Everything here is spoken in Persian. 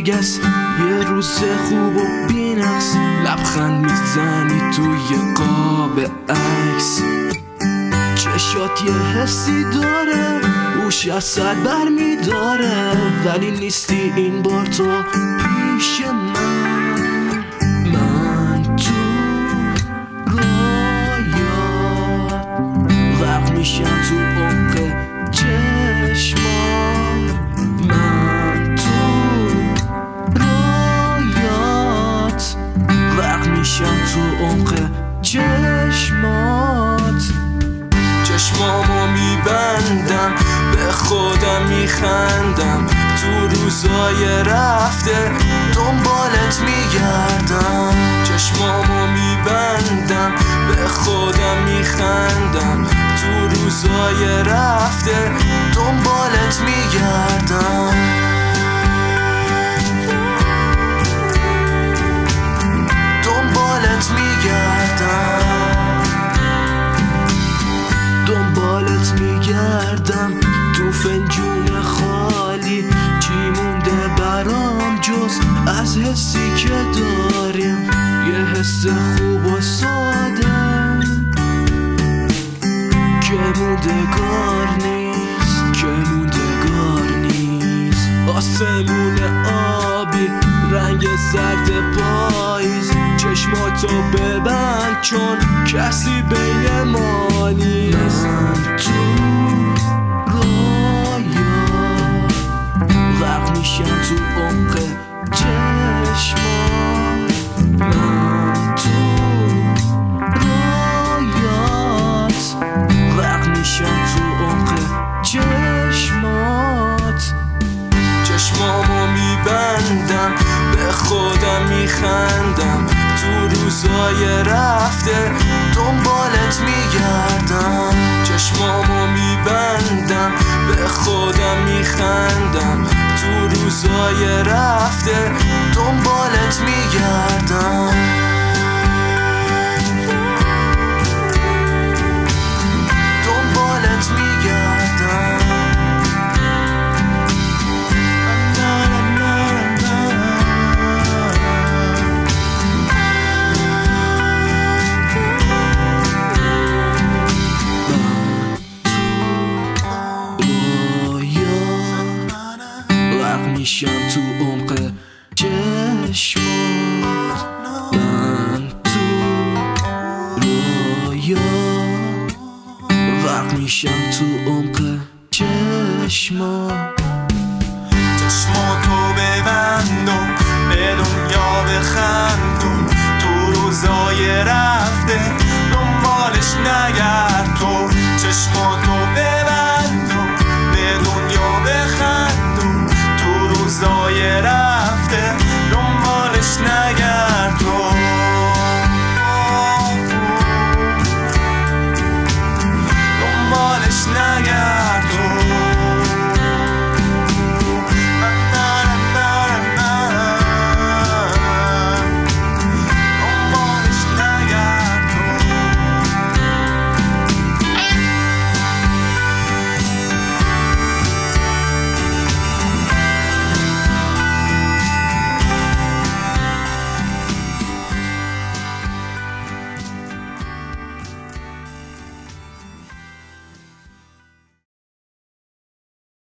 دیگه است. یه روز خوب و بی‌نقص لبخند میزنی توی قاب عکس. چشات یه حسی داره، هوش از سر بر میداره، ولی نیستی این بار تو پیش من تو رویات غرق میشم تو عمق چشمات. من تو رویات غرق میشم تو عمق چشمات. چشمامو میبندم، به خودم میخندم، تو روزای رفته دنبالت میگردم. چشمامو میبندم، به خودم میخندم، تو روزای رفته دنبالت میگردم. دنبالت میگردم تو فنجون خالی. چی مونده برام جز از حسی که داریم، یه حس خوب و ساده که موندگار نیست. آسمون آبی، رنگ زرد پاییز، چشماتو ببند چون کسی بین ما نیست. من تو رویات غرق میشم تو عمق چشمات. من تو رویات غرق میشم تو عمق چشمات. چشمامو میبندم، به خودم میخندم، تو روزای رفته دنبالت میگردم. چشمامو میبندم، به خودم میخندم، تو روزای رفته دنبالت میگردم. دنبالت میگردم. میشم تو عمق چشمات. من تو رویا غرق میشم تو عمق چشمات.